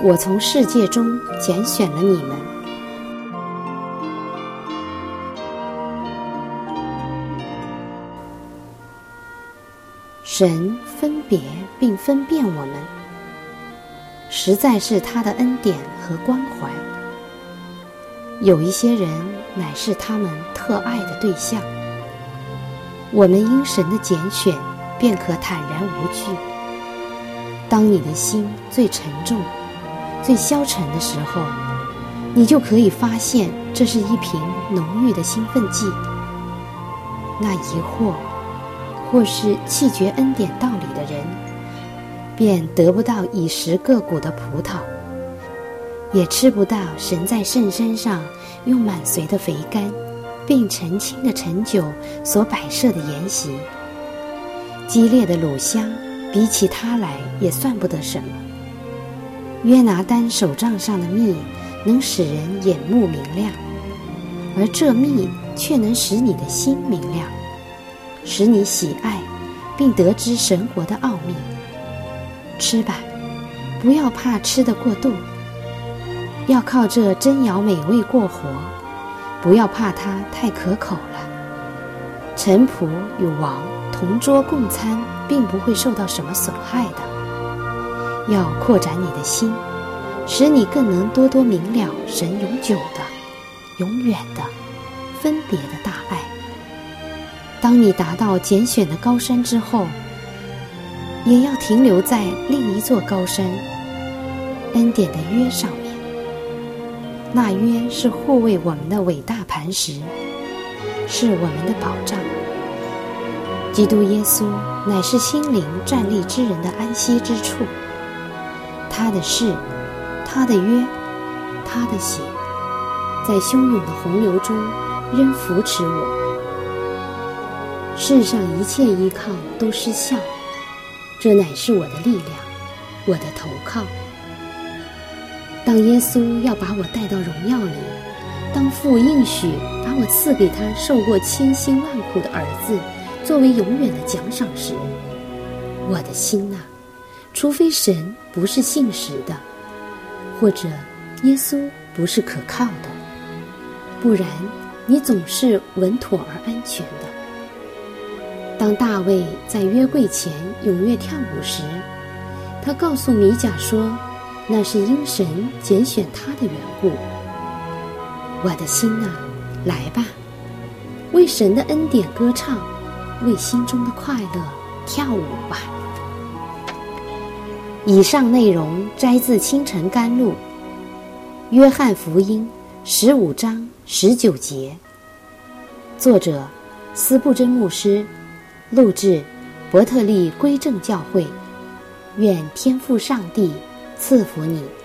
我从世界中拣选了你们。神分别并分辨我们，实在是他的恩典和关怀。有一些人乃是他们特爱的对象，我们因神的拣选便可坦然无惧。当你的心最沉重、最消沉的时候，你就可以发现这是一瓶浓郁的兴奋剂。那疑惑或是弃绝恩典道理的人，便得不到以实个果的葡萄，也吃不到神在圣山上用满髓的肥甘并澄清的陈酒所摆设的筵席。激烈的乳香比起它来也算不得什么。约拿单手杖上的蜜能使人眼目明亮，而这蜜却能使你的心明亮，使你喜爱并得知神国的奥秘。吃吧，不要怕吃得过度，要靠这珍肴美味过活，不要怕它太可口了。臣仆与王同桌共餐，并不会受到什么损害的。要扩展你的心，使你更能多多明了神永久的、永远的、分别的大爱。当你达到拣选的高山之后，也要停留在另一座高山——恩典的约上面。那约是护卫我们的伟大磐石，是我们的保障。基督耶稣乃是心灵站立之人的安息之处。他的事，他的约，他的血，在汹涌的洪流中仍扶持我。世上一切依靠都失效，这乃是我的力量，我的投靠。当耶稣要把我带到荣耀里，当父应许把我赐给他受过千辛万苦的儿子作为永远的奖赏时，我的心啊，除非神不是信实的，或者耶稣不是可靠的，不然你总是稳妥而安全的。当大卫在约柜前踊跃跳舞时，他告诉米甲说，那是因神拣选他的缘故。我的心啊，来吧，为神的恩典歌唱，为心中的快乐跳舞吧。以上内容摘自清晨甘露，约翰福音15章19节，作者斯布真牧师，录制伯特利归正教会。愿天父上帝赐福你。